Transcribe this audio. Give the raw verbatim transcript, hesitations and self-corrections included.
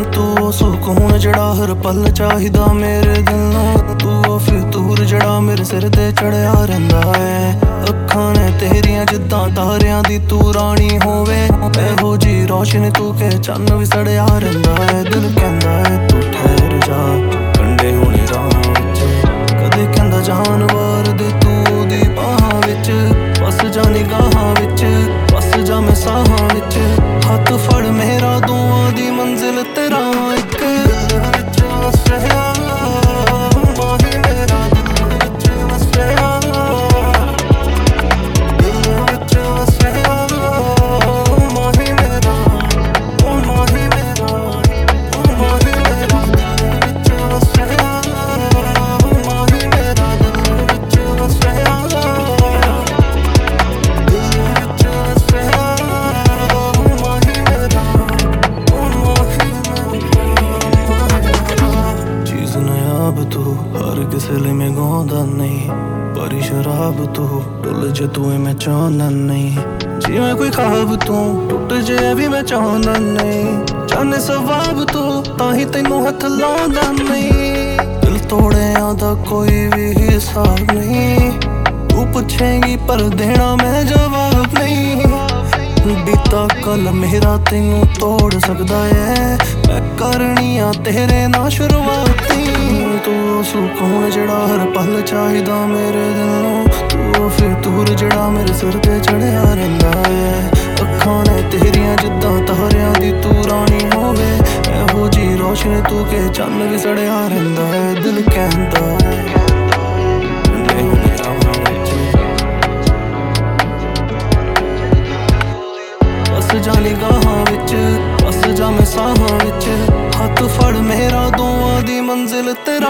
ਤੂੰ ਸੁਕੂਨ ਜਿਹੜਾ ਹਰ ਪਲ ਚਾਹੀਦਾ ਮੇਰੇ ਦਿਲ ਨੂੰ। ਤੂੰ ਫਿਤੂਰ ਜਿਹੜਾ ਮੇਰੇ ਸਿਰ ਤੇ ਚੜਿਆ ਰਹਿੰਦਾ ਏ। ਅੱਖਾਂ ਨੇ ਤੇਰੀਆਂ ਜਿੱਦਾਂ ਤਾਰਿਆਂ ਦੀ ਤੂੰ ਰਾਣੀ ਹੋਵੇ। ਇਹੋ ਜੀ ਰੋਸ਼ਨੀ ਤੂੰ ਕਿ ਚੰਨ ਵੀ ਸੜਿਆ ਰਹਿੰਦਾ ਏ। ਦਿਲ ਕਹਿੰਦਾ ਏ ਤੂੰ ਠਹਿਰ ਜਾ, ਕੰਢੇ ਹੋਣੇ ਰਾਹ ਵਿੱਚ। ਕਦੇ ਕਹਿੰਦਾ ਜਾਨਵਰ ਦੇ ਤੂੰ ਦੀ ਬਾਹਾਂ ਵਿੱਚ। ਬਸ ਜਾ ਨਿਗਾਹਾਂ ਵਿੱਚ, ਬਸ ਜਾ ਮੈਂ ਸਾਹਾਂ ਵਿੱਚ। ਹੱਥ ਫੜ ਮੇਰਾ ਦੋਵਾਂ ਦੀ ਮੰਜ਼ਿਲ ਤੇਰਾ ਇੱਕ। ਦਿਲ ਵਿੱਚ ਵਸਿਆ ਮਾਹੀ ਮੇਰਾ, ਦਿਲ ਵਿੱਚ ਵਸਿਆ, ਦਿਲ ਵਿੱਚ ਵਸਿਆ ਮਾਹੀ ਮੇਰਾ, ਓ ਮਾਹੀ ਮੇਰਾ, ਓ ਮਾਹੀ ਮੇਰਾ। ਦਿਲ ਵਿੱਚ ਵਸਿਆ ਮਾਹੀ ਮੇਰਾ, ਦਿਲ ਵਿੱਚ ਵਸਿਆ, ਦਿਲ ਵਿੱਚ ਵਸਿਆ ਮਾਹੀ ਮੇਰਾ, ਓ ਮਾਹੀ ਮੇਰਾ। ਚੀਜ਼ ਨਾਯਾਬ ਤੂੰ ਹਰ ਕਿਸੇ ਲਈ ਮੈਂ ਗਾਉਂਦਾ ਨਹੀਂ। ਭਰੀ ਸ਼ਰਾਬ ਤੂੰ ਡੁੱਲ ਜੇ ਤੂੰ ਮੈਂ ਚਾਹੁੰਦਾ ਨਹੀਂ। ਜਿਵੇਂ ਕੋਈ ਖਾਬ ਤੂੰ ਟੁੱਟ ਜੇ ਵੀ ਮੈਂ ਚਾਹੁੰਦਾ ਨਹੀਂ। ਜਾਨੇ ਸਵਾਬ ਤੂੰ ਤਾਂ ਹੀ ਤੈਨੂੰ ਹੱਥ ਲਾਉਂਦਾ ਨਹੀਂ। ਦਿਲ ਤੋੜਿਆਂ ਦਾ ਕੋਈ ਵੀ ਹਿਸਾਬ ਨਹੀਂ। ਤੂੰ ਪੁੱਛੇਂਗੀ ਪਰ ਦੇਣਾ ਮੈਂ ਜਵਾਬ ਨਹੀਂ। ਬੀਤਾ ਕੱਲ ਮੇਰਾ ਤੈਨੂੰ ਤੋੜ ਸਕਦਾ ਏ। ਮੈਂ ਕਰਨੀ ਆ ਤੇਰੇ ਨਾਲ ਸ਼ੁਰੂਆਤੀ। ਤੂੰ ਸੁਕੂਨ ਜਿਹੜਾ ਹਰ ਪਲ ਚਾਹੀਦਾ ਮੇਰੇ ਦਿਲ ਨੂੰ। ਤੂੰ ਫਿਤੂਰ ਜਿਹੜਾ ਮੇਰੇ ਸਿਰ ਤੇ ਚੜਿਆ ਰਹਿੰਦਾ ਏ। ਅੱਖਾਂ ਨੇ ਤੇਰੀਆਂ ਜਿੱਦਾਂ ਤਾਰਿਆਂ ਦੀ ਤੂੰ ਰਾਣੀ ਹੋਵੇ। ਇਹੋ ਜੀ ਰੋਸ਼ਨੀ ਤੂੰ ਕਿ ਚੰਨ ਵੀ ਸੜਿਆ ਰਹਿੰਦਾ ਏ। ਦਿਲ ਕਹਿੰਦਾ ਏ ਬਸ ਜਾ ਨਿਗਾਹਾਂ ਵਿੱਚ, ਬਸ ਜਾ ਮੈਂ ਸਾਹਾਂ ਵਿੱਚ। ਹੱਥ ਫੜ ਮੇਰਾ ਦੋਵਾਂ ਦੀ ਮੰਜ਼ਿਲ ਤੇ